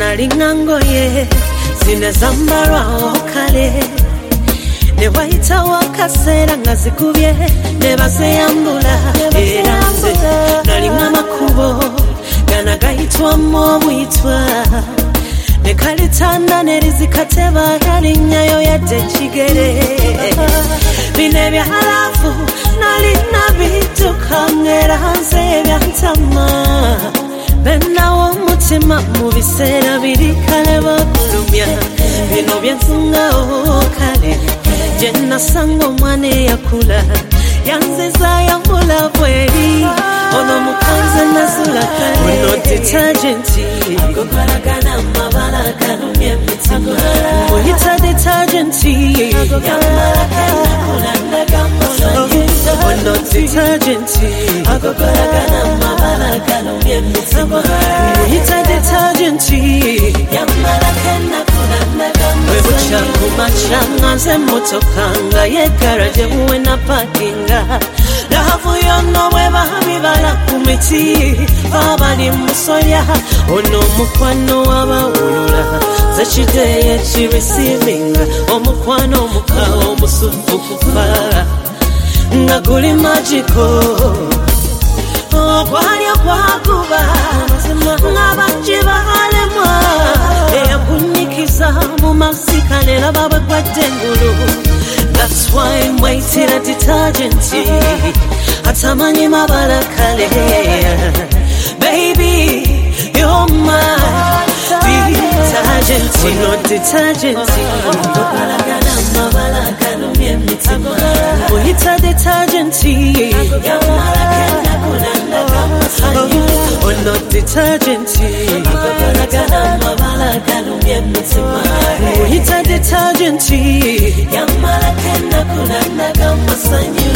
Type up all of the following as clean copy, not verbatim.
nalingangoye zinezambalwaho kale ne wayitawo akaseera nga zikubye ne bazeyambula era nze nalinga makubo gana gayitwamu obuyitwa ne kalitanda ne lizikateba yalinnyayo yadde ekigere bino ebyalavu nalina bidduka ngera nze ebyantama bennawo omutima mu biseera biri kale bakulumya bino byensungawo kale gye nasanga omwana eyakula yanzizayo mulavu eri ono mukanze nazula kale ono detergenti agokolagana amabala galumya emitima muyita detergenti ono detergenti agokolagana amabala galumya emitima muyita detergenti bwebukya kumakya nganze emmotoka nga yeggala gye buwena pakinga laavu yonna bwe babibala ku miti abali musolya ono omukwano wabawulula zekideeyo ekirisiivinga omukwano omukawo omusufu kufa nga guli magiko ogwalya gwaguba ng'abangi balemwa eyakunyikiza mu masika ne laba bwe gwadde engulu. That's why mwayitira detergent atamanyi mabala kale. Baby, you're my detergent. We're not detergent. Agokolagana mabala galumya emitima muyita detergent. Oh, not detergent. Agokolagana mabala galumya emitima muyita detergent. Yamala kenda kunanaga masanyu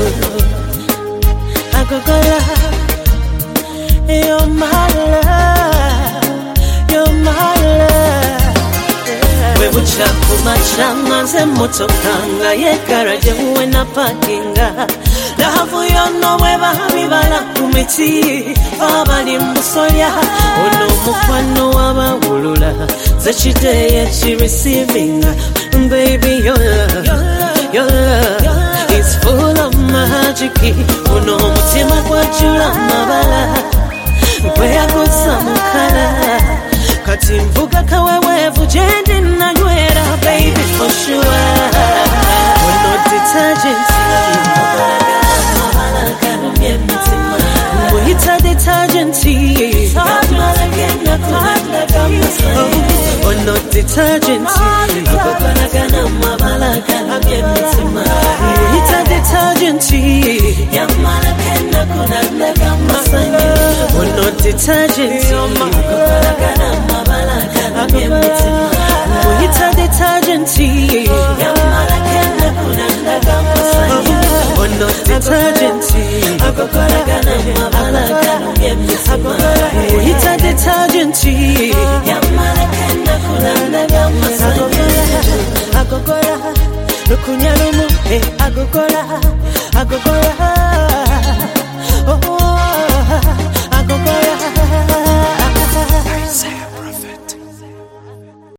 agokola. You're my love, you're my love. Bwebukya kumakya nganze emmotoka nga yeggala gye buwena pakinga laavu yonna bwe babibala ku miti abali musolya ono omukwano wabawulula zekideeyo ekirisiivinga. Baby, your love is full of magic. Uno omutima gwajjula amabala gweyaguza mukala kati nvuga kaweweevu gye ndi nanywera baby for sure. Uno detergent muyita detergent. Ono detergent agokolagana amabala galumya emitima muyita detergent. Yamala kenda kunanaga masanyu ono detergent agokolagana amabala galumya emitima muyita detergent. Yamala kenda kunanaga masanyu ono detergent agokolagana amabala galumya emitima muyita detergent. Yamala kenda kunanaga masanyu agokola lukunya lumu agokola